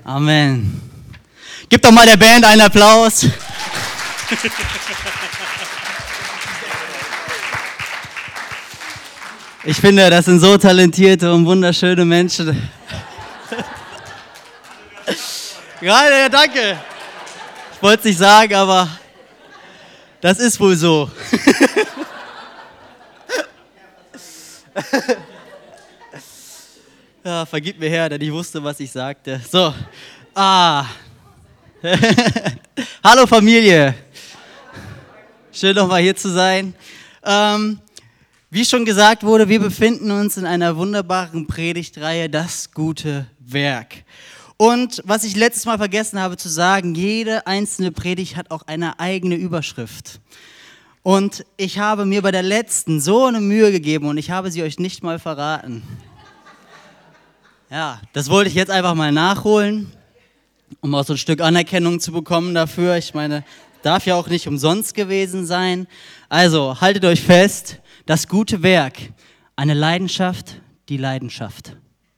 Amen. Gib doch mal der Band einen Applaus. Ich finde, das sind so talentierte und wunderschöne Menschen. Ja, danke. Ich wollte es nicht sagen, aber das ist wohl so. Ja, vergib mir Herr, denn ich wusste, was ich sagte. So, Hallo Familie. Schön nochmal hier zu sein. Wie schon gesagt wurde, wir befinden uns in einer wunderbaren Predigtreihe, das gute Werk. Und was ich letztes Mal vergessen habe zu sagen, jede einzelne Predigt hat auch eine eigene Überschrift. Und ich habe mir bei der letzten so eine Mühe gegeben und ich habe sie euch nicht mal verraten. Ja, das wollte ich jetzt einfach mal nachholen, um auch so ein Stück Anerkennung zu bekommen dafür. Ich meine, darf ja auch nicht umsonst gewesen sein. Also, haltet euch fest, das gute Werk, eine Leidenschaft, die Leidenschaft.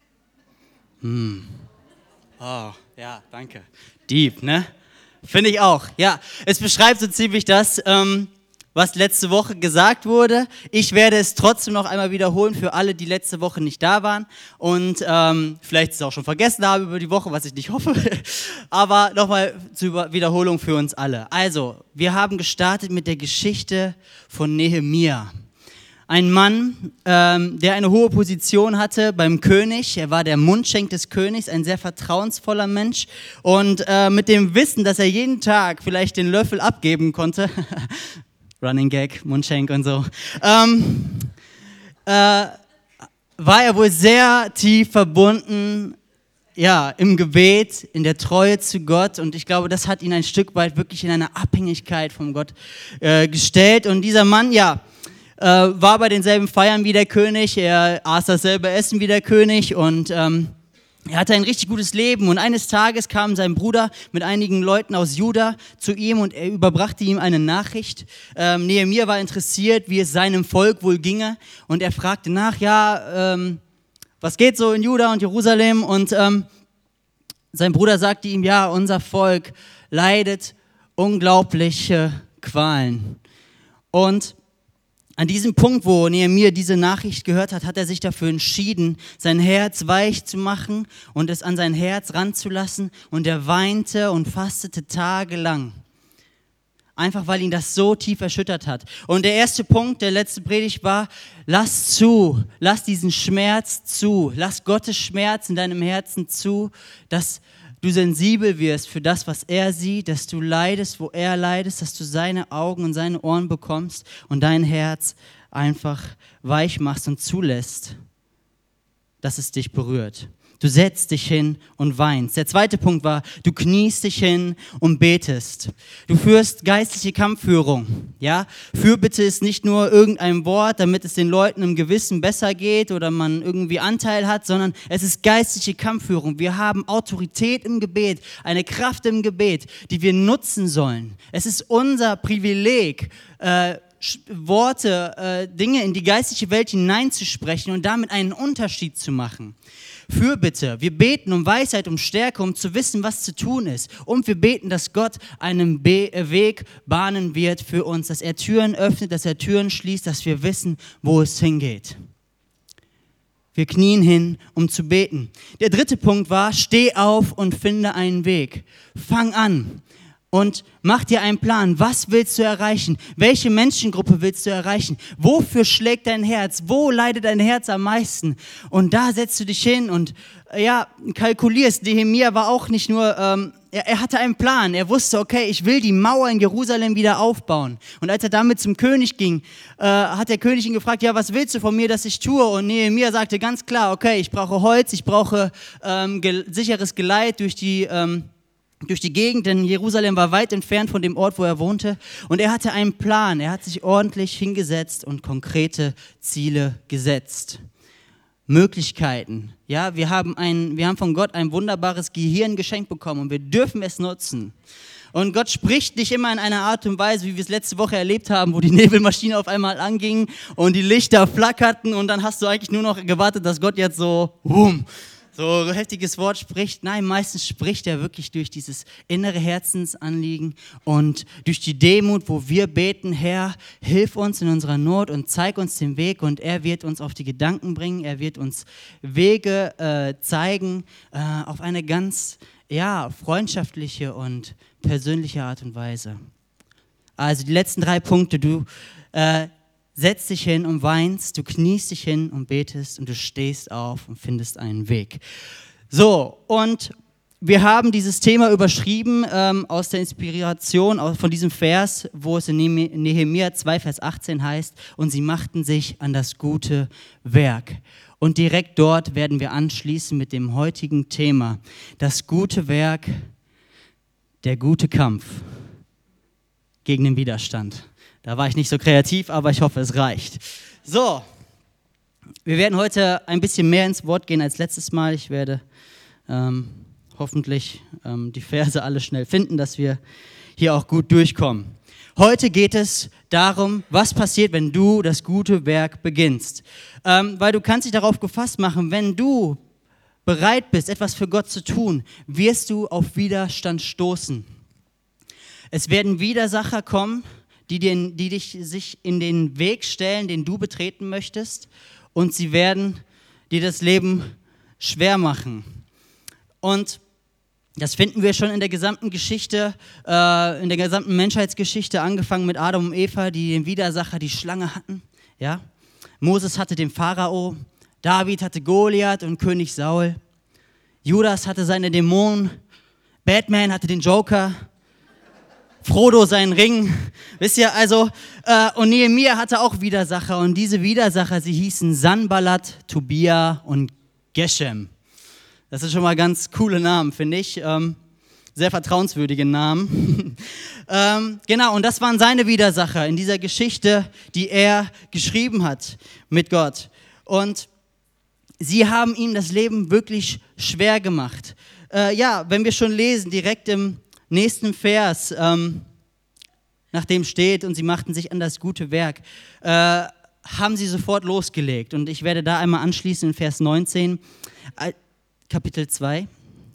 Oh, ja, danke. Deep, ne? Finde ich auch. Ja, es beschreibt so ziemlich das, was letzte Woche gesagt wurde. Ich werde es trotzdem noch einmal wiederholen für alle, die letzte Woche nicht da waren und vielleicht es auch schon vergessen haben über die Woche, was ich nicht hoffe. Aber nochmal zur Wiederholung für uns alle. Also, wir haben gestartet mit der Geschichte von Nehemia. Ein Mann, der eine hohe Position hatte beim König. Er war der Mundschenk des Königs, ein sehr vertrauensvoller Mensch. Und mit dem Wissen, dass er jeden Tag vielleicht den Löffel abgeben konnte, Running Gag, Mundschenk und so, war er wohl sehr tief verbunden, ja, im Gebet, in der Treue zu Gott. Und ich glaube, das hat ihn ein Stück weit wirklich in eine Abhängigkeit von Gott gestellt. Und dieser Mann, ja, war bei denselben Feiern wie der König, er aß dasselbe Essen wie der König und er hatte ein richtig gutes Leben. Und eines Tages kam sein Bruder mit einigen Leuten aus Juda zu ihm und er überbrachte ihm eine Nachricht. Nehemia war interessiert, wie es seinem Volk wohl ginge und er fragte nach, was geht so in Juda und Jerusalem? Und sein Bruder sagte ihm, ja, unser Volk leidet unglaubliche Qualen. Und an diesem Punkt, wo Nehemia diese Nachricht gehört hat, hat er sich dafür entschieden, sein Herz weich zu machen und es an sein Herz ranzulassen. Und er weinte und fastete tagelang. Einfach, weil ihn das so tief erschüttert hat. Und der erste Punkt der letzten Predigt war, lass diesen Schmerz zu. Lass Gottes Schmerz in deinem Herzen zu, dass du sensibel wirst für das, was er sieht, dass du leidest, wo er leidest, dass du seine Augen und seine Ohren bekommst und dein Herz einfach weich machst und zulässt, dass es dich berührt. Du setzt dich hin und weinst. Der zweite Punkt war, du kniest dich hin und betest. Du führst geistliche Kampfführung. Ja? Fürbitte ist nicht nur irgendein Wort, damit es den Leuten im Gewissen besser geht oder man irgendwie Anteil hat, sondern es ist geistliche Kampfführung. Wir haben Autorität im Gebet, eine Kraft im Gebet, die wir nutzen sollen. Es ist unser Privileg, Worte, Dinge in die geistliche Welt hineinzusprechen und damit einen Unterschied zu machen. Fürbitte, wir beten um Weisheit, um Stärke, um zu wissen, was zu tun ist. Und wir beten, dass Gott einen Weg bahnen wird für uns, dass er Türen öffnet, dass er Türen schließt, dass wir wissen, wo es hingeht. Wir knien hin, um zu beten. Der dritte Punkt war, steh auf und finde einen Weg. Fang an. Und mach dir einen Plan. Was willst du erreichen? Welche Menschengruppe willst du erreichen? Wofür schlägt dein Herz? Wo leidet dein Herz am meisten? Und da setzt du dich hin und kalkulierst. Nehemia war auch nicht nur, er hatte einen Plan. Er wusste, okay, ich will die Mauer in Jerusalem wieder aufbauen. Und als er damit zum König ging, hat der König ihn gefragt, ja, was willst du von mir, dass ich tue? Und Nehemia sagte ganz klar, okay, ich brauche Holz, ich brauche sicheres Geleit durch die Gegend, denn Jerusalem war weit entfernt von dem Ort, wo er wohnte. Und er hatte einen Plan, er hat sich ordentlich hingesetzt und konkrete Ziele gesetzt. Möglichkeiten. Ja, wir haben von Gott ein wunderbares Gehirn geschenkt bekommen und wir dürfen es nutzen. Und Gott spricht nicht immer in einer Art und Weise, wie wir es letzte Woche erlebt haben, wo die Nebelmaschine auf einmal anging und die Lichter flackerten und dann hast du eigentlich nur noch gewartet, dass Gott jetzt so so heftiges Wort spricht. Nein, meistens spricht er wirklich durch dieses innere Herzensanliegen und durch die Demut, wo wir beten, Herr, hilf uns in unserer Not und zeig uns den Weg, und er wird uns auf die Gedanken bringen, er wird uns Wege zeigen auf eine ganz freundschaftliche und persönliche Art und Weise. Also die letzten 3 Punkte: Du setzt dich hin und weinst, du kniest dich hin und betest und du stehst auf und findest einen Weg. So, und wir haben dieses Thema überschrieben aus der Inspiration von diesem Vers, wo es in Nehemia 2, Vers 18 heißt, und sie machten sich an das gute Werk. Und direkt dort werden wir anschließen mit dem heutigen Thema: das gute Werk, der gute Kampf gegen den Widerstand. Da war ich nicht so kreativ, aber ich hoffe, es reicht. So, wir werden heute ein bisschen mehr ins Wort gehen als letztes Mal. Ich werde hoffentlich die Verse alle schnell finden, dass wir hier auch gut durchkommen. Heute geht es darum, was passiert, wenn du das gute Werk beginnst. Weil du kannst dich darauf gefasst machen, wenn du bereit bist, etwas für Gott zu tun, wirst du auf Widerstand stoßen. Es werden Widersacher kommen, die dich sich in den Weg stellen, den du betreten möchtest, und sie werden dir das Leben schwer machen. Und das finden wir schon in der gesamten Geschichte, in der gesamten Menschheitsgeschichte, angefangen mit Adam und Eva, die den Widersacher, die Schlange hatten. Ja? Moses hatte den Pharao, David hatte Goliath und König Saul, Judas hatte seine Dämonen, Batman hatte den Joker, Frodo seinen Ring, wisst ihr, also, und Nehemia hatte auch Widersacher, und diese Widersacher, sie hießen Sanballat, Tobia und Geshem. Das sind schon mal ganz coole Namen, finde ich, sehr vertrauenswürdige Namen. Genau, und das waren seine Widersacher in dieser Geschichte, die er geschrieben hat mit Gott. Und sie haben ihm das Leben wirklich schwer gemacht. Wenn wir schon lesen, direkt im nächsten Vers, nachdem steht, und sie machten sich an das gute Werk, haben sie sofort losgelegt. Und ich werde da einmal anschließen in Vers 19, Kapitel 2,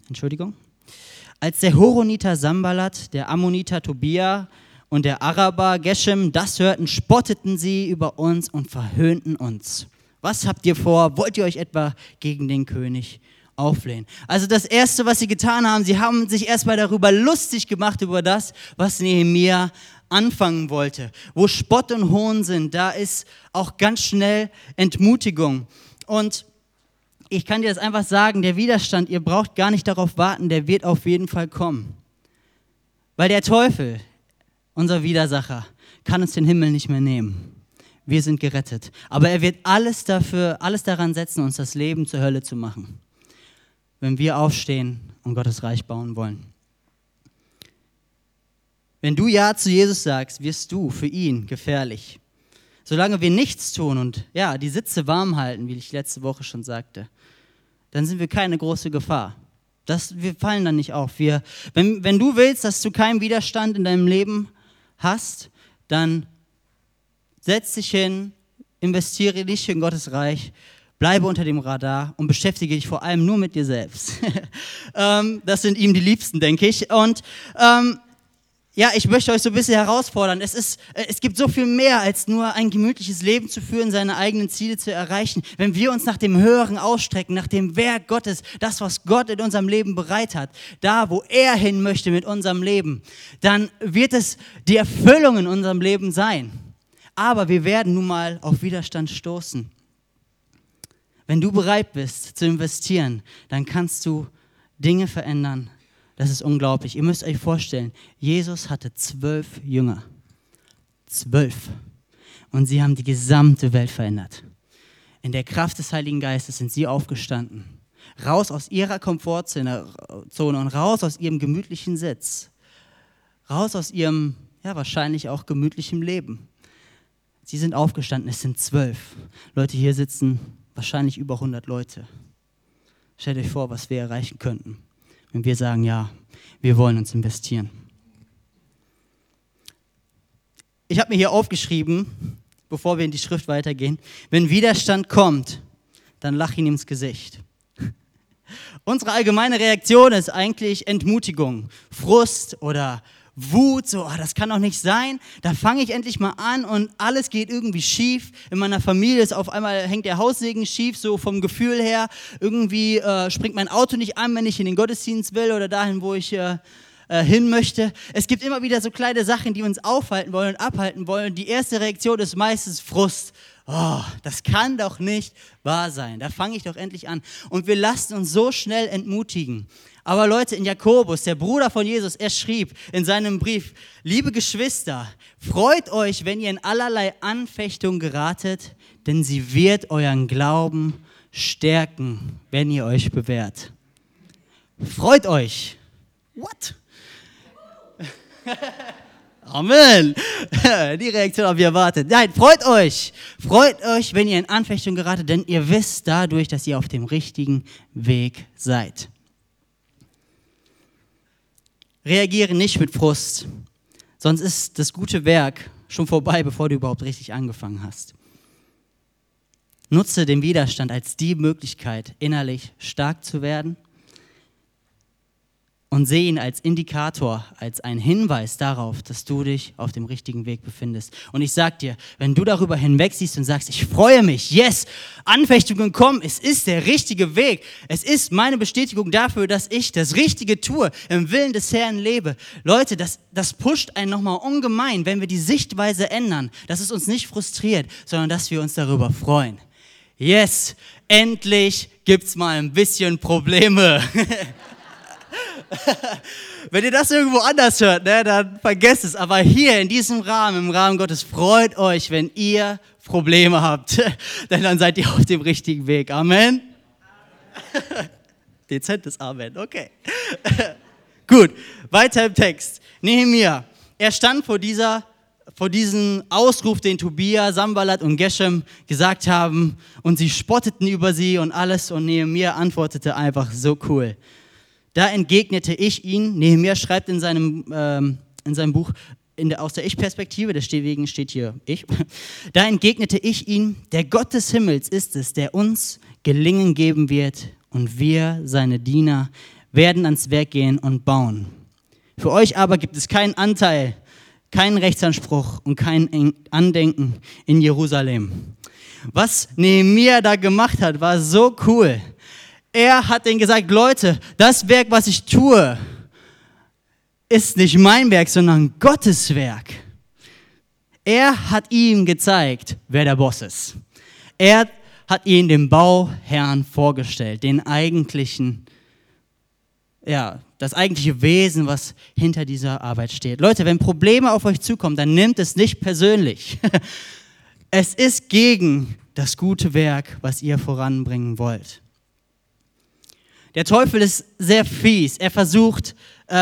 Als der Horoniter Sanballat, der Ammoniter Tobia und der Araber Geshem das hörten, spotteten sie über uns und verhöhnten uns. Was habt ihr vor? Wollt ihr euch etwa gegen den König auflehnen? Also das Erste, was sie getan haben, sie haben sich erstmal darüber lustig gemacht, über das, was Nehemia anfangen wollte. Wo Spott und Hohn sind, da ist auch ganz schnell Entmutigung. Und ich kann dir das einfach sagen, der Widerstand, ihr braucht gar nicht darauf warten, der wird auf jeden Fall kommen. Weil der Teufel, unser Widersacher, kann uns den Himmel nicht mehr nehmen. Wir sind gerettet. Aber er wird alles daran setzen, uns das Leben zur Hölle zu machen, wenn wir aufstehen und Gottes Reich bauen wollen. Wenn du Ja zu Jesus sagst, wirst du für ihn gefährlich. Solange wir nichts tun und die Sitze warm halten, wie ich letzte Woche schon sagte, dann sind wir keine große Gefahr. Wir fallen dann nicht auf. Wenn du willst, dass du keinen Widerstand in deinem Leben hast, dann setz dich hin, investiere dich in Gottes Reich, bleibe unter dem Radar und beschäftige dich vor allem nur mit dir selbst. Das sind ihm die Liebsten, denke ich. Und ich möchte euch so ein bisschen herausfordern. Es gibt so viel mehr, als nur ein gemütliches Leben zu führen, seine eigenen Ziele zu erreichen. Wenn wir uns nach dem Höheren ausstrecken, nach dem Werk Gottes, das, was Gott in unserem Leben bereit hat, da, wo er hin möchte mit unserem Leben, dann wird es die Erfüllung in unserem Leben sein. Aber wir werden nun mal auf Widerstand stoßen. Wenn du bereit bist zu investieren, dann kannst du Dinge verändern. Das ist unglaublich. Ihr müsst euch vorstellen, Jesus hatte 12 Jünger. 12. Und sie haben die gesamte Welt verändert. In der Kraft des Heiligen Geistes sind sie aufgestanden. Raus aus ihrer Komfortzone und raus aus ihrem gemütlichen Sitz. Raus aus ihrem, wahrscheinlich auch gemütlichen Leben. Sie sind aufgestanden, es sind 12. Leute, hier sitzen wahrscheinlich über 100 Leute. Stellt euch vor, was wir erreichen könnten, wenn wir sagen, wir wollen uns investieren. Ich habe mir hier aufgeschrieben, bevor wir in die Schrift weitergehen, wenn Widerstand kommt, dann lach ihn ins Gesicht. Unsere allgemeine Reaktion ist eigentlich Entmutigung, Frust oder Wut, so, das kann doch nicht sein, da fange ich endlich mal an und alles geht irgendwie schief. In meiner Familie ist auf einmal, hängt der Haussegen schief, so vom Gefühl her. Irgendwie springt mein Auto nicht an, wenn ich in den Gottesdienst will oder dahin, wo ich hin möchte. Es gibt immer wieder so kleine Sachen, die uns aufhalten wollen und abhalten wollen. Die erste Reaktion ist meistens Frust. Oh, das kann doch nicht wahr sein. Da fange ich doch endlich an. Und wir lassen uns so schnell entmutigen. Aber Leute, in Jakobus, der Bruder von Jesus, er schrieb in seinem Brief, liebe Geschwister, freut euch, wenn ihr in allerlei Anfechtung geratet, denn sie wird euren Glauben stärken, wenn ihr euch bewährt. Freut euch. What? Amen. Die Reaktion habe ich erwartet. Nein, freut euch. Freut euch, wenn ihr in Anfechtung geratet, denn ihr wisst dadurch, dass ihr auf dem richtigen Weg seid. Reagiere nicht mit Frust, sonst ist das gute Werk schon vorbei, bevor du überhaupt richtig angefangen hast. Nutze den Widerstand als die Möglichkeit, innerlich stark zu werden und sehe ihn als Indikator, als einen Hinweis darauf, dass du dich auf dem richtigen Weg befindest. Und ich sag dir, wenn du darüber hinwegsiehst und sagst, ich freue mich, yes, Anfechtungen kommen, es ist der richtige Weg. Es ist meine Bestätigung dafür, dass ich das Richtige tue, im Willen des Herrn lebe. Leute, das pusht einen nochmal ungemein, wenn wir die Sichtweise ändern, dass es uns nicht frustriert, sondern dass wir uns darüber freuen. Yes, endlich gibt's mal ein bisschen Probleme. Wenn ihr das irgendwo anders hört, ne, dann vergesst es. Aber hier in diesem Rahmen, im Rahmen Gottes, freut euch, wenn ihr Probleme habt. Denn dann seid ihr auf dem richtigen Weg. Amen. Dezentes Amen, okay. Gut, weiter im Text. Nehemia, er stand vor diesem Ausruf, den Tobia, Sanballat und Geshem gesagt haben. Und sie spotteten über sie und alles. Und Nehemia antwortete einfach so cool. Da entgegnete ich ihn, Nehemia schreibt in seinem Buch aus der Ich-Perspektive, deswegen steht hier ich, da entgegnete ich ihn, der Gott des Himmels ist es, der uns Gelingen geben wird und wir, seine Diener, werden ans Werk gehen und bauen. Für euch aber gibt es keinen Anteil, keinen Rechtsanspruch und kein Andenken in Jerusalem. Was Nehemia da gemacht hat, war so cool. Er hat denen gesagt, Leute, das Werk, was ich tue, ist nicht mein Werk, sondern Gottes Werk. Er hat ihm gezeigt, wer der Boss ist. Er hat ihnen den Bauherrn vorgestellt, das eigentliche Wesen, was hinter dieser Arbeit steht. Leute, wenn Probleme auf euch zukommen, dann nehmt es nicht persönlich. Es ist gegen das gute Werk, was ihr voranbringen wollt. Der Teufel ist sehr fies. Er versucht,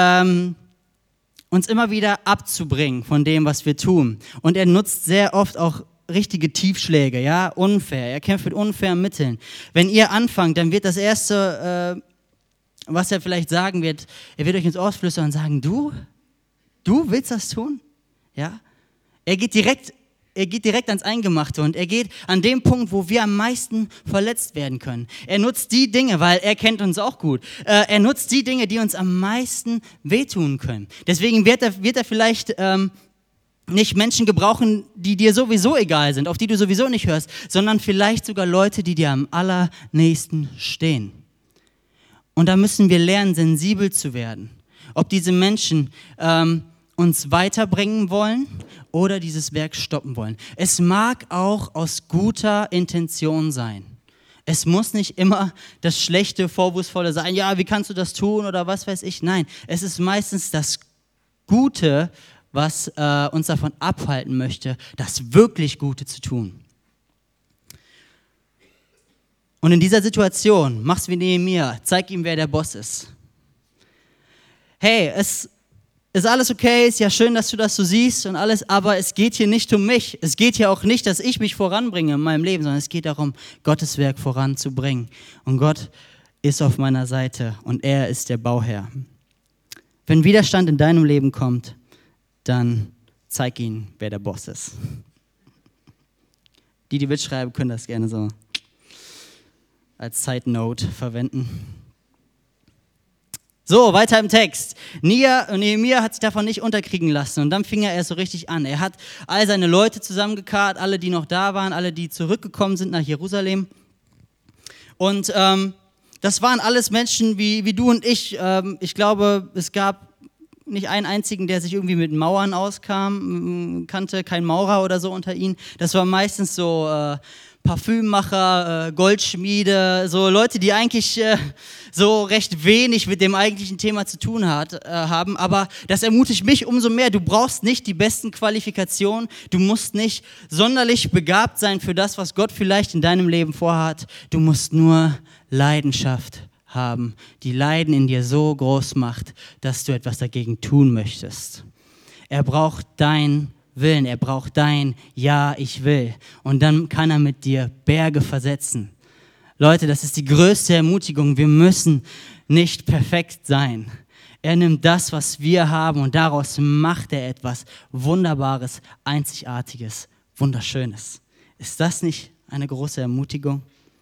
uns immer wieder abzubringen von dem, was wir tun. Und er nutzt sehr oft auch richtige Tiefschläge, ja, unfair. Er kämpft mit unfairen Mitteln. Wenn ihr anfangt, dann wird das Erste, was er vielleicht sagen wird, er wird euch ins Ohr flüstern und sagen, du willst das tun? Ja? Er geht direkt ans Eingemachte und er geht an dem Punkt, wo wir am meisten verletzt werden können. Er nutzt die Dinge, weil er kennt uns auch gut. Er nutzt die Dinge, die uns am meisten wehtun können. Deswegen wird er vielleicht nicht Menschen gebrauchen, die dir sowieso egal sind, auf die du sowieso nicht hörst, sondern vielleicht sogar Leute, die dir am allernächsten stehen. Und da müssen wir lernen, sensibel zu werden. Ob diese Menschen uns weiterbringen wollen oder dieses Werk stoppen wollen. Es mag auch aus guter Intention sein. Es muss nicht immer das schlechte, vorwurfsvolle sein, ja, wie kannst du das tun oder was weiß ich. Nein, es ist meistens das Gute, was uns davon abhalten möchte, das wirklich Gute zu tun. Und in dieser Situation, mach's wie Nehemia, zeig ihm, wer der Boss ist. Hey, es ist alles okay, ist ja schön, dass du das so siehst und alles, aber es geht hier nicht um mich. Es geht hier auch nicht, dass ich mich voranbringe in meinem Leben, sondern es geht darum, Gottes Werk voranzubringen. Und Gott ist auf meiner Seite und er ist der Bauherr. Wenn Widerstand in deinem Leben kommt, dann zeig ihm, wer der Boss ist. Die mitschreiben, können das gerne so als Side Note verwenden. So, weiter im Text. Nehemia hat sich davon nicht unterkriegen lassen und dann fing er erst so richtig an. Er hat all seine Leute zusammengekarrt, alle, die noch da waren, alle, die zurückgekommen sind nach Jerusalem. Und das waren alles Menschen wie du und ich. Ich glaube, es gab nicht einen einzigen, der sich irgendwie mit Mauern auskam, kannte kein Maurer oder so unter ihnen. Das war meistens so Parfümmacher, Goldschmiede, so Leute, die eigentlich so recht wenig mit dem eigentlichen Thema zu tun haben. Aber das ermutigt mich umso mehr. Du brauchst nicht die besten Qualifikationen. Du musst nicht sonderlich begabt sein für das, was Gott vielleicht in deinem Leben vorhat. Du musst nur Leidenschaft haben, die Leiden in dir so groß macht, dass du etwas dagegen tun möchtest. Er braucht dein Willen, er braucht dein Ja, ich will. Und dann kann er mit dir Berge versetzen. Leute, das ist die größte Ermutigung. Wir müssen nicht perfekt sein. Er nimmt das, was wir haben, und daraus macht er etwas Wunderbares, Einzigartiges, Wunderschönes. Ist das nicht eine große Ermutigung?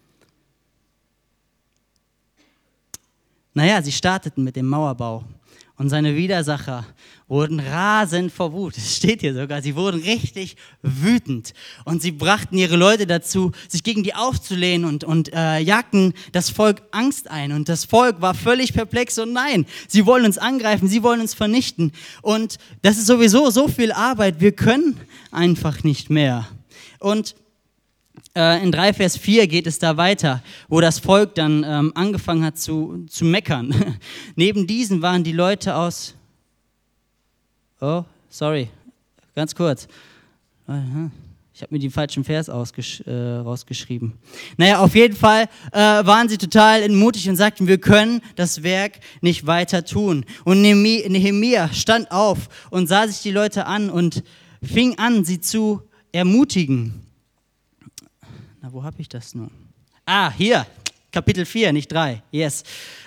Naja, sie starteten mit dem Mauerbau und seine Widersacher wurden rasend vor Wut. Es steht hier sogar, sie wurden richtig wütend und sie brachten ihre Leute dazu, sich gegen die aufzulehnen und jagten das Volk Angst ein. Und das Volk war völlig perplex und nein, sie wollen uns angreifen, sie wollen uns vernichten. Und das ist sowieso so viel Arbeit, wir können einfach nicht mehr. Und in 3 Vers 4 geht es da weiter, wo das Volk dann angefangen hat zu meckern. Neben diesen waren die Leute aus... Oh, sorry, ganz kurz. Ich habe mir den falschen Vers rausgeschrieben. Naja, auf jeden Fall waren sie total entmutigt und sagten, wir können das Werk nicht weiter tun. Und Nehemia stand auf und sah sich die Leute an und fing an, sie zu ermutigen. Na, wo habe ich das nun? Hier, Kapitel 4, nicht 3, yes.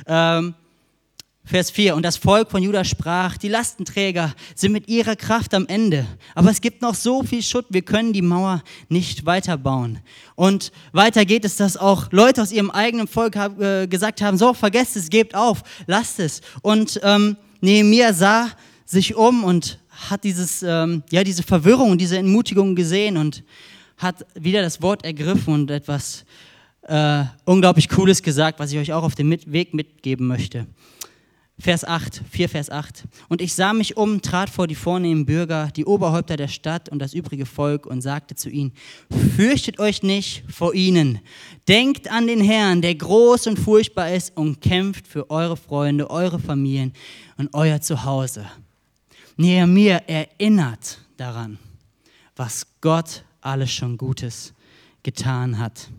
Vers 4, und das Volk von Juda sprach, die Lastenträger sind mit ihrer Kraft am Ende, aber es gibt noch so viel Schutt, wir können die Mauer nicht weiterbauen. Und weiter geht es, dass auch Leute aus ihrem eigenen Volk gesagt haben, so, vergesst es, gebt auf, lasst es. Und Nehemia sah sich um und hat diese Verwirrung und diese Entmutigung gesehen und hat wieder das Wort ergriffen und etwas unglaublich Cooles gesagt, was ich euch auch auf dem Weg mitgeben möchte. 4 Vers 8. Und ich sah mich um, trat vor die vornehmen Bürger, die Oberhäupter der Stadt und das übrige Volk und sagte zu ihnen, fürchtet euch nicht vor ihnen. Denkt an den Herrn, der groß und furchtbar ist und kämpft für eure Freunde, eure Familien und euer Zuhause. Nehemia erinnert daran, was Gott alles schon Gutes getan hat.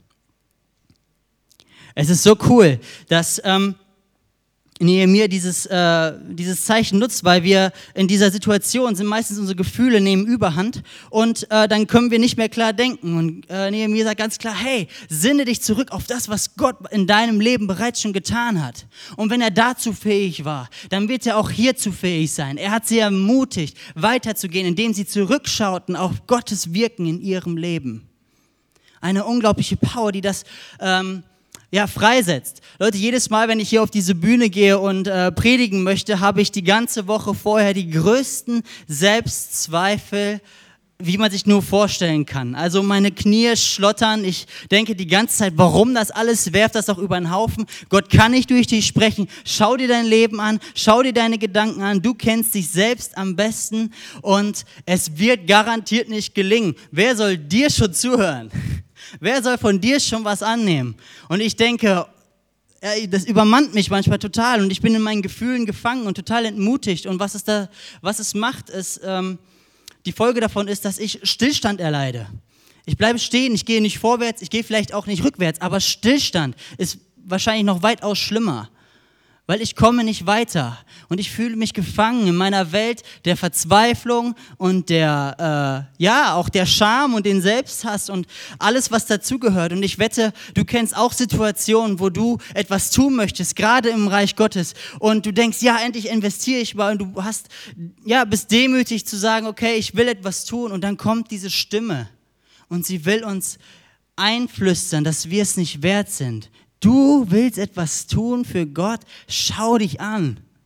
Es ist so cool, dass Nehemia dieses Zeichen nutzt, weil wir in dieser Situation sind, meistens unsere Gefühle nehmen Überhand und dann können wir nicht mehr klar denken. Und Nehemia sagt ganz klar, hey, sinne dich zurück auf das, was Gott in deinem Leben bereits schon getan hat. Und wenn er dazu fähig war, dann wird er auch hierzu fähig sein. Er hat sie ermutigt, weiterzugehen, indem sie zurückschauten auf Gottes Wirken in ihrem Leben. Eine unglaubliche Power, die das freisetzt. Leute, jedes Mal, wenn ich hier auf diese Bühne gehe und predigen möchte, habe ich die ganze Woche vorher die größten Selbstzweifel, wie man sich nur vorstellen kann. Also meine Knie schlottern, ich denke die ganze Zeit, warum das alles, werft das doch über den Haufen. Gott kann nicht durch dich sprechen. Schau dir dein Leben an, schau dir deine Gedanken an, du kennst dich selbst am besten und es wird garantiert nicht gelingen. Wer soll dir schon zuhören? Wer soll von dir schon was annehmen? Und ich denke, das übermannt mich manchmal total und ich bin in meinen Gefühlen gefangen und total entmutigt. Und was es macht, ist, die Folge davon ist, dass ich Stillstand erleide. Ich bleibe stehen, ich gehe nicht vorwärts, ich gehe vielleicht auch nicht rückwärts, aber Stillstand ist wahrscheinlich noch weitaus schlimmer. Weil ich komme nicht weiter und ich fühle mich gefangen in meiner Welt der Verzweiflung und auch der Scham und den Selbsthass und alles, was dazugehört. Und ich wette, du kennst auch Situationen, wo du etwas tun möchtest, gerade im Reich Gottes. Und du denkst, ja, endlich investiere ich mal. Und du bist demütig zu sagen, okay, ich will etwas tun. Und dann kommt diese Stimme und sie will uns einflüstern, dass wir es nicht wert sind. Du willst etwas tun für Gott, schau dich an.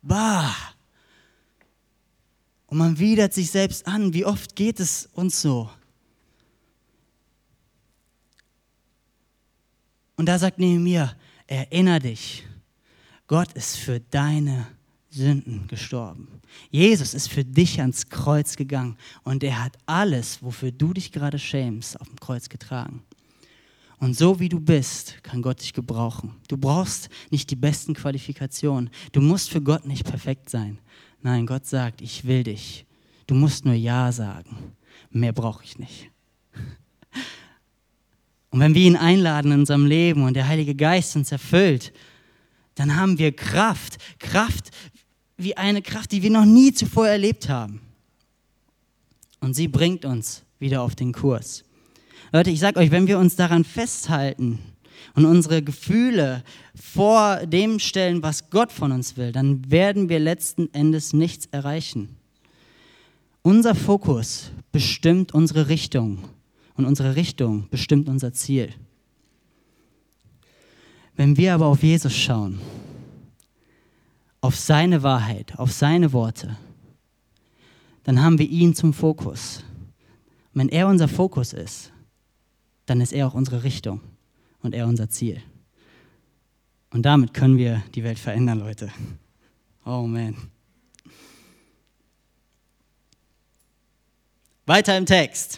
Bah. Und man widert sich selbst an. Wie oft geht es uns so? Und da sagt Nehemia, erinnere dich, Gott ist für deine Sünden gestorben. Jesus ist für dich ans Kreuz gegangen und er hat alles, wofür du dich gerade schämst, auf dem Kreuz getragen. Und so wie du bist, kann Gott dich gebrauchen. Du brauchst nicht die besten Qualifikationen. Du musst für Gott nicht perfekt sein. Nein, Gott sagt, ich will dich. Du musst nur Ja sagen. Mehr brauche ich nicht. Und wenn wir ihn einladen in unserem Leben und der Heilige Geist uns erfüllt, dann haben wir Kraft wie eine Kraft, die wir noch nie zuvor erlebt haben. Und sie bringt uns wieder auf den Kurs. Leute, ich sage euch, wenn wir uns daran festhalten und unsere Gefühle vor dem stellen, was Gott von uns will, dann werden wir letzten Endes nichts erreichen. Unser Fokus bestimmt unsere Richtung und unsere Richtung bestimmt unser Ziel. Wenn wir aber auf Jesus schauen, auf seine Wahrheit, auf seine Worte, dann haben wir ihn zum Fokus. Und wenn er unser Fokus ist, dann ist er auch unsere Richtung und er unser Ziel. Und damit können wir die Welt verändern, Leute. Oh man. Weiter im Text.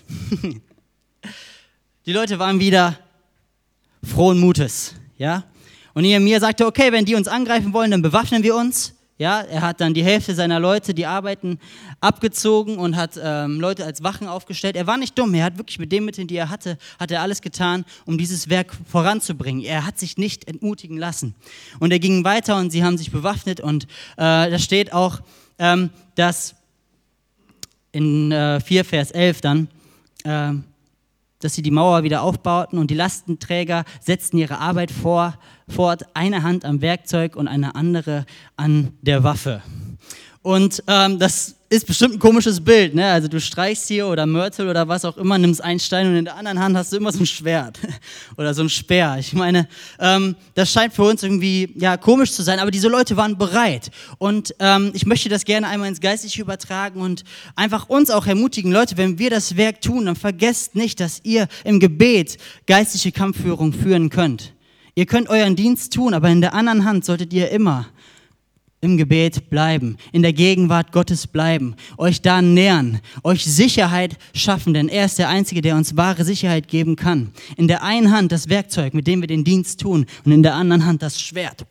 Die Leute waren wieder frohen Mutes, ja? Und Nehemia sagte, okay, wenn die uns angreifen wollen, dann bewaffnen wir uns. Ja, er hat dann die Hälfte seiner Leute, die arbeiten, abgezogen und hat Leute als Wachen aufgestellt. Er war nicht dumm, er hat wirklich mit den Mitteln, die er hatte, hat er alles getan, um dieses Werk voranzubringen. Er hat sich nicht entmutigen lassen. Und er ging weiter und sie haben sich bewaffnet und da steht auch, dass in 4 Vers 11 dann, dass sie die Mauer wieder aufbauten und die Lastenträger setzten ihre Arbeit fort, eine Hand am Werkzeug und eine andere an der Waffe. Und das ist bestimmt ein komisches Bild, ne? Also du streichst hier oder Mörtel oder was auch immer, nimmst einen Stein und in der anderen Hand hast du immer so ein Schwert oder so ein Speer. Ich meine, das scheint für uns irgendwie ja komisch zu sein, aber diese Leute waren bereit. Und ich möchte das gerne einmal ins Geistliche übertragen und einfach uns auch ermutigen, Leute, wenn wir das Werk tun, dann vergesst nicht, dass ihr im Gebet geistliche Kampfführung führen könnt. Ihr könnt euren Dienst tun, aber in der anderen Hand solltet ihr immer im Gebet bleiben, in der Gegenwart Gottes bleiben, euch da nähern, euch Sicherheit schaffen, denn er ist der Einzige, der uns wahre Sicherheit geben kann. In der einen Hand das Werkzeug, mit dem wir den Dienst tun, und in der anderen Hand das Schwert.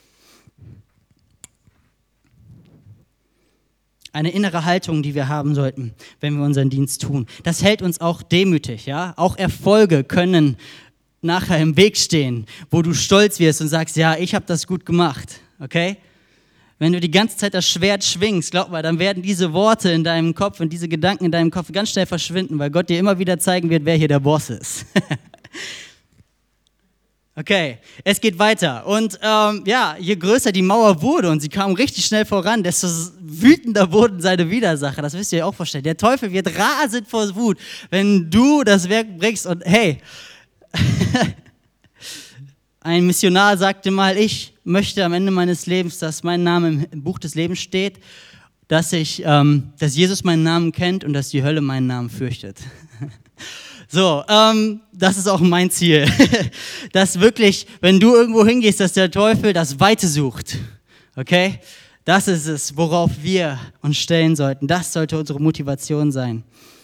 Eine innere Haltung, die wir haben sollten, wenn wir unseren Dienst tun. Das hält uns auch demütig, ja? Auch Erfolge können nachher im Weg stehen, wo du stolz wirst und sagst, ja, ich habe das gut gemacht, okay? Wenn du die ganze Zeit das Schwert schwingst, glaub mal, dann werden diese Worte in deinem Kopf und diese Gedanken in deinem Kopf ganz schnell verschwinden, weil Gott dir immer wieder zeigen wird, wer hier der Boss ist. Okay, es geht weiter. Und je größer die Mauer wurde und sie kam richtig schnell voran, desto wütender wurden seine Widersacher. Das wisst ihr ja auch vorstellen. Der Teufel wird rasend vor Wut, wenn du das Werk bringst und hey, ein Missionar sagte mal, ich möchte am Ende meines Lebens, dass mein Name im Buch des Lebens steht, dass Jesus meinen Namen kennt und dass die Hölle meinen Namen fürchtet. So, das ist auch mein Ziel. Dass wirklich, wenn du irgendwo hingehst, dass der Teufel das Weite sucht. Okay? Das ist es, worauf wir uns stellen sollten. Das sollte unsere Motivation sein.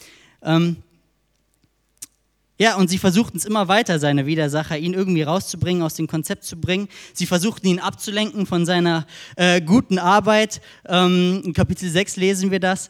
Ja, und sie versuchten es immer weiter, seine Widersacher, ihn irgendwie rauszubringen, aus dem Konzept zu bringen. Sie versuchten ihn abzulenken von seiner guten Arbeit. In Kapitel 6 lesen wir das,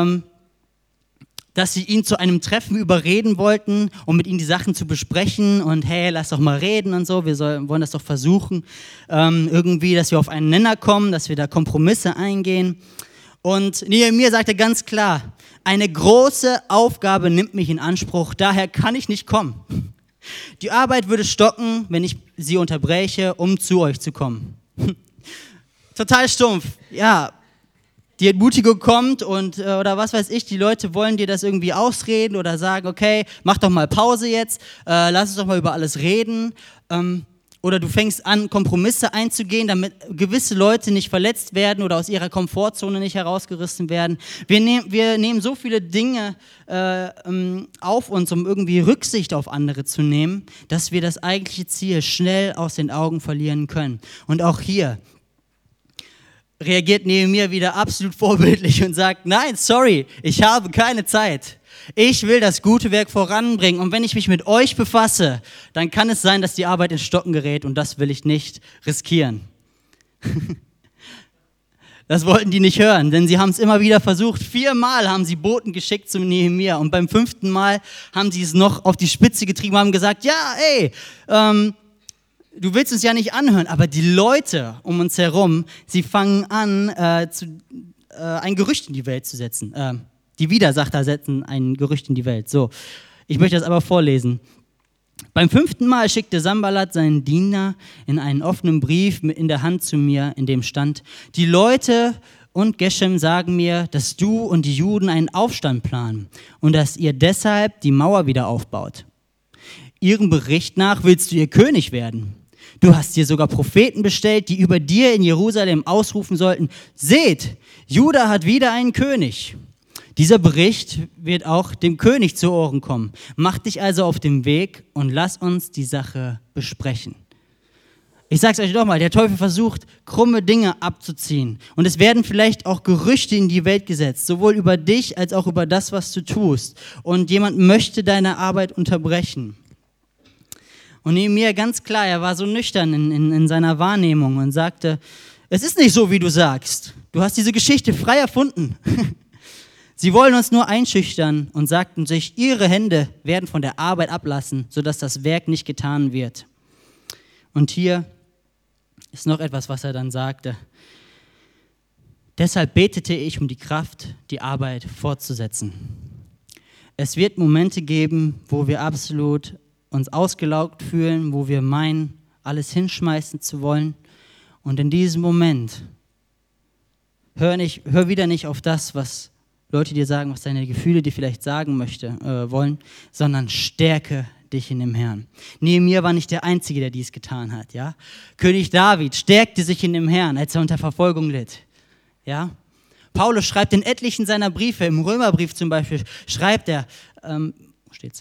dass sie ihn zu einem Treffen überreden wollten, um mit ihm die Sachen zu besprechen und hey, lass doch mal reden und so, wir wollen das doch versuchen, irgendwie, dass wir auf einen Nenner kommen, dass wir da Kompromisse eingehen. Und Nehemia sagte ganz klar, eine große Aufgabe nimmt mich in Anspruch, daher kann ich nicht kommen. Die Arbeit würde stocken, wenn ich sie unterbreche, um zu euch zu kommen. Total stumpf, ja. Die Entmutigung kommt und oder was weiß ich, die Leute wollen dir das irgendwie ausreden oder sagen, okay, mach doch mal Pause jetzt, lass uns doch mal über alles reden. oder du fängst an, Kompromisse einzugehen, damit gewisse Leute nicht verletzt werden oder aus ihrer Komfortzone nicht herausgerissen werden. Wir nehmen so viele Dinge auf uns, um irgendwie Rücksicht auf andere zu nehmen, dass wir das eigentliche Ziel schnell aus den Augen verlieren können. Und auch hier reagiert Nehemia wieder absolut vorbildlich und sagt, nein, sorry, ich habe keine Zeit. Ich will das gute Werk voranbringen und wenn ich mich mit euch befasse, dann kann es sein, dass die Arbeit ins Stocken gerät und das will ich nicht riskieren. Das wollten die nicht hören, denn sie haben es immer wieder versucht. 4-mal haben sie Boten geschickt zum Nehemia und beim 5. Mal haben sie es noch auf die Spitze getrieben, haben gesagt, ja, ey, du willst uns ja nicht anhören, aber die Leute um uns herum, sie fangen an, ein Gerücht in die Welt zu setzen. Die Widersacher setzen ein Gerücht in die Welt. So, ich möchte das aber vorlesen. Beim 5. Mal schickte Sanballat seinen Diener in einen offenen Brief in der Hand zu mir, in dem stand, die Leute und Geshem sagen mir, dass du und die Juden einen Aufstand planen und dass ihr deshalb die Mauer wieder aufbaut. Ihrem Bericht nach willst du ihr König werden. Du hast dir sogar Propheten bestellt, die über dir in Jerusalem ausrufen sollten, seht, Juda hat wieder einen König. Dieser Bericht wird auch dem König zu Ohren kommen. Mach dich also auf den Weg und lass uns die Sache besprechen. Ich sage es euch nochmal, der Teufel versucht, krumme Dinge abzuziehen. Und es werden vielleicht auch Gerüchte in die Welt gesetzt, sowohl über dich als auch über das, was du tust. Und jemand möchte deine Arbeit unterbrechen. Und Nehemia ganz klar, er war so nüchtern in seiner Wahrnehmung und sagte, es ist nicht so, wie du sagst. Du hast diese Geschichte frei erfunden. Sie wollen uns nur einschüchtern und sagten sich, ihre Hände werden von der Arbeit ablassen, sodass das Werk nicht getan wird. Und hier ist noch etwas, was er dann sagte. Deshalb betete ich um die Kraft, die Arbeit fortzusetzen. Es wird Momente geben, wo wir absolut uns ausgelaugt fühlen, wo wir meinen, alles hinschmeißen zu wollen. Und in diesem Moment hör wieder nicht auf das, was Leute dir sagen, was deine Gefühle dir vielleicht sagen wollen, sondern stärke dich in dem Herrn. Nehemia war nicht der Einzige, der dies getan hat. Ja? König David stärkte sich in dem Herrn, als er unter Verfolgung litt. Ja? Paulus schreibt in etlichen seiner Briefe, im Römerbrief zum Beispiel, schreibt er, wo steht's?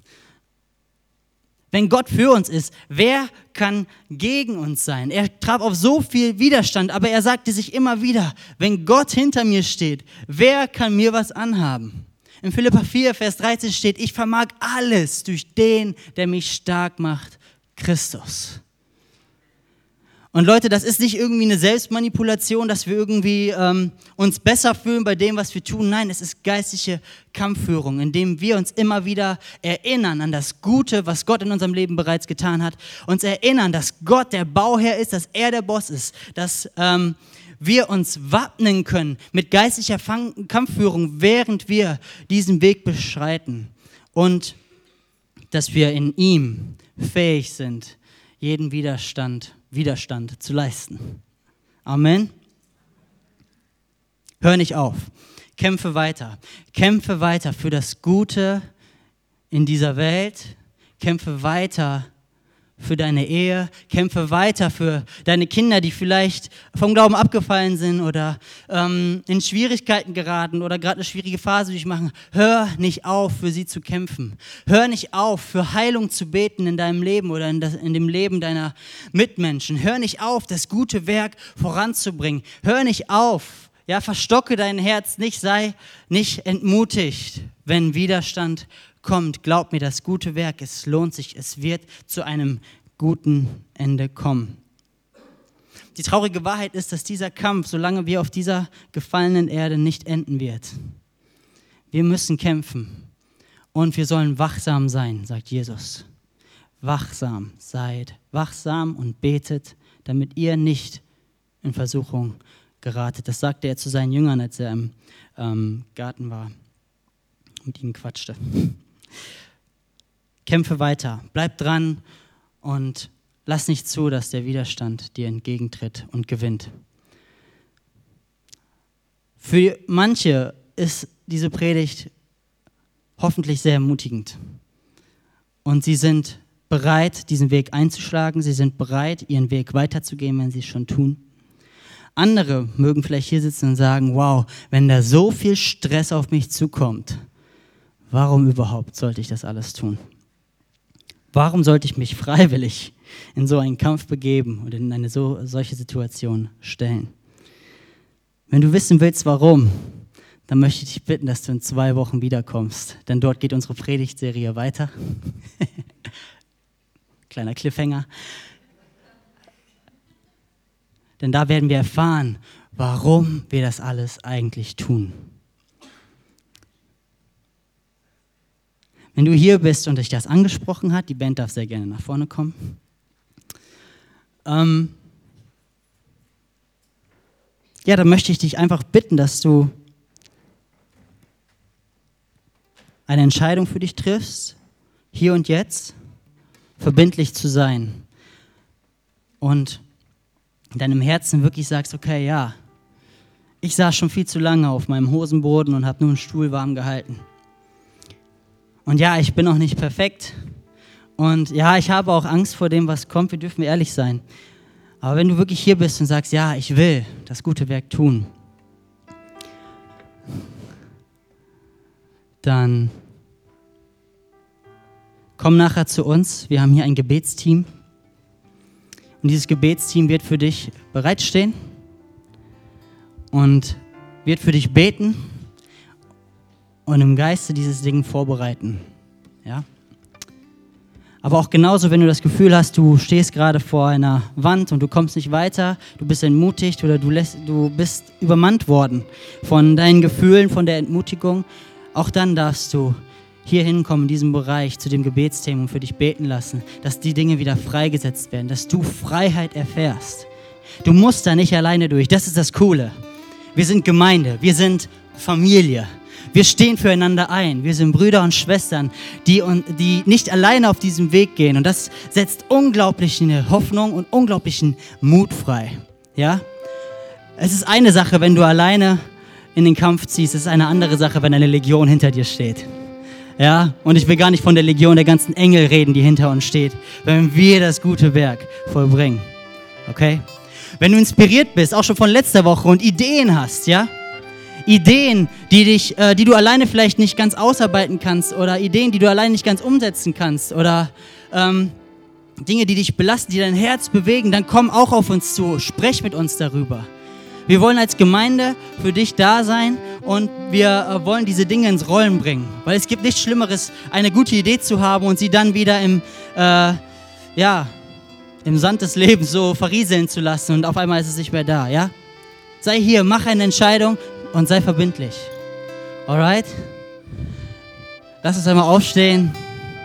Wenn Gott für uns ist, wer kann gegen uns sein? Er traf auf so viel Widerstand, aber er sagte sich immer wieder, wenn Gott hinter mir steht, wer kann mir was anhaben? In Philipper 4, Vers 13 steht, ich vermag alles durch den, der mich stark macht, Christus. Und Leute, das ist nicht irgendwie eine Selbstmanipulation, dass wir irgendwie uns besser fühlen bei dem, was wir tun. Nein, es ist geistliche Kampfführung, indem wir uns immer wieder erinnern an das Gute, was Gott in unserem Leben bereits getan hat. Uns erinnern, dass Gott der Bauherr ist, dass er der Boss ist, dass wir uns wappnen können mit geistlicher Kampfführung, während wir diesen Weg beschreiten. Und dass wir in ihm fähig sind, jeden Widerstand zu leisten. Amen. Hör nicht auf. Kämpfe weiter. Kämpfe weiter für das Gute in dieser Welt. Kämpfe weiter für deine Ehe. Kämpfe weiter für deine Kinder, die vielleicht vom Glauben abgefallen sind oder in Schwierigkeiten geraten oder gerade eine schwierige Phase durchmachen. Hör nicht auf, für sie zu kämpfen. Hör nicht auf, für Heilung zu beten in deinem Leben oder in dem Leben deiner Mitmenschen. Hör nicht auf, das gute Werk voranzubringen. Hör nicht auf. Ja, verstocke dein Herz nicht, sei nicht entmutigt, wenn Widerstand kommt. Glaub mir, das gute Werk, es lohnt sich, es wird zu einem guten Ende kommen. Die traurige Wahrheit ist, dass dieser Kampf, solange wir auf dieser gefallenen Erde, nicht enden wird. Wir müssen kämpfen und wir sollen wachsam sein, sagt Jesus. Wachsam, seid wachsam und betet, damit ihr nicht in Versuchung geratet. Das sagte er zu seinen Jüngern, als er im Garten war und mit ihnen quatschte. Kämpfe weiter, bleib dran und lass nicht zu, dass der Widerstand dir entgegentritt und gewinnt. Für manche ist diese Predigt hoffentlich sehr ermutigend und sie sind bereit, diesen Weg einzuschlagen. Sie sind bereit, ihren Weg weiterzugehen, wenn sie es schon tun. Andere mögen vielleicht hier sitzen und sagen, wow, wenn da so viel Stress auf mich zukommt, warum überhaupt sollte ich das alles tun? Warum sollte ich mich freiwillig in so einen Kampf begeben und in eine solche Situation stellen? Wenn du wissen willst, warum, dann möchte ich dich bitten, dass du in 2 Wochen wiederkommst, denn dort geht unsere Predigtserie weiter. Kleiner Cliffhanger. Denn da werden wir erfahren, warum wir das alles eigentlich tun. Wenn du hier bist und dich das angesprochen hat, die Band darf sehr gerne nach vorne kommen. Dann möchte ich dich einfach bitten, dass du eine Entscheidung für dich triffst, hier und jetzt, verbindlich zu sein. Und in deinem Herzen wirklich sagst, okay, ja, ich saß schon viel zu lange auf meinem Hosenboden und habe nur einen Stuhl warm gehalten. Und ja, ich bin auch nicht perfekt. Und ja, ich habe auch Angst vor dem, was kommt. Wir dürfen ehrlich sein. Aber wenn du wirklich hier bist und sagst, ja, ich will das gute Werk tun, dann komm nachher zu uns. Wir haben hier ein Gebetsteam. Und dieses Gebetsteam wird für dich bereitstehen und wird für dich beten und im Geiste dieses Ding vorbereiten. Ja? Aber auch genauso, wenn du das Gefühl hast, du stehst gerade vor einer Wand und du kommst nicht weiter, du bist entmutigt oder du bist übermannt worden von deinen Gefühlen, von der Entmutigung, auch dann darfst du hier hinkommen in diesem Bereich zu dem Gebetsthema und für dich beten lassen, dass die Dinge wieder freigesetzt werden, dass du Freiheit erfährst. Du musst da nicht alleine durch, das ist das Coole. Wir sind Gemeinde, wir sind Familie, wir stehen füreinander ein, wir sind Brüder und Schwestern, die nicht alleine auf diesem Weg gehen und das setzt unglaubliche Hoffnung und unglaublichen Mut frei. Ja? Es ist eine Sache, wenn du alleine in den Kampf ziehst, es ist eine andere Sache, wenn eine Legion hinter dir steht. Ja, und ich will gar nicht von der Legion der ganzen Engel reden, die hinter uns steht, wenn wir das gute Werk vollbringen. Okay? Wenn du inspiriert bist, auch schon von letzter Woche und Ideen hast, ja? Ideen, die du alleine vielleicht nicht ganz ausarbeiten kannst oder Ideen, die du alleine nicht ganz umsetzen kannst oder Dinge, die dich belasten, die dein Herz bewegen, dann komm auch auf uns zu, sprech mit uns darüber. Wir wollen als Gemeinde für dich da sein und wir wollen diese Dinge ins Rollen bringen. Weil es gibt nichts Schlimmeres, eine gute Idee zu haben und sie dann wieder im Sand des Lebens so verrieseln zu lassen und auf einmal ist es nicht mehr da, ja? Sei hier, mach eine Entscheidung und sei verbindlich. Alright? Lass uns einmal aufstehen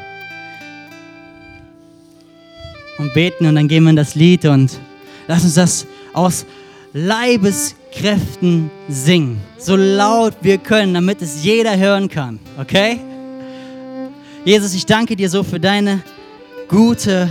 und beten und dann gehen wir in das Lied und lass uns das aus Leibeskräften singen, so laut wir können, damit es jeder hören kann, okay? Jesus, ich danke dir so für deine gute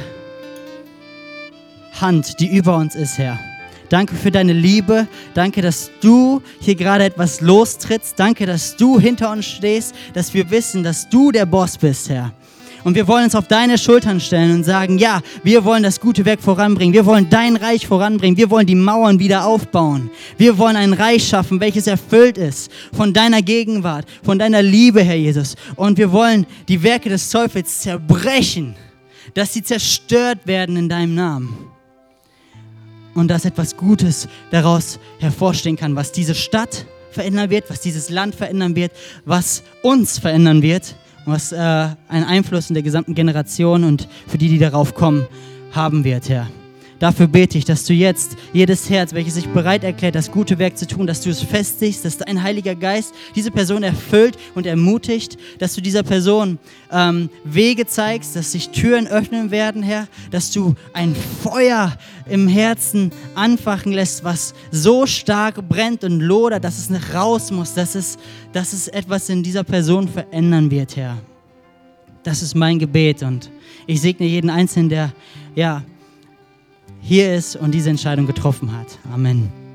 Hand, die über uns ist, Herr. Danke für deine Liebe, danke, dass du hier gerade etwas lostrittst, danke, dass du hinter uns stehst, dass wir wissen, dass du der Boss bist, Herr. Und wir wollen uns auf deine Schultern stellen und sagen, ja, wir wollen das gute Werk voranbringen. Wir wollen dein Reich voranbringen. Wir wollen die Mauern wieder aufbauen. Wir wollen ein Reich schaffen, welches erfüllt ist von deiner Gegenwart, von deiner Liebe, Herr Jesus. Und wir wollen die Werke des Teufels zerbrechen, dass sie zerstört werden in deinem Namen. Und dass etwas Gutes daraus hervorstehen kann, was diese Stadt verändern wird, was dieses Land verändern wird, was uns verändern wird. Was einen Einfluss in der gesamten Generation und für die darauf kommen, haben wird, Herr. Dafür bete ich, dass du jetzt jedes Herz, welches sich bereit erklärt, das gute Werk zu tun, dass du es festigst, dass dein Heiliger Geist diese Person erfüllt und ermutigt, dass du dieser Person Wege zeigst, dass sich Türen öffnen werden, Herr, dass du ein Feuer im Herzen anfachen lässt, was so stark brennt und lodert, dass es nicht raus muss, dass es etwas in dieser Person verändern wird, Herr. Das ist mein Gebet und ich segne jeden Einzelnen, der hier ist und diese Entscheidung getroffen hat. Amen.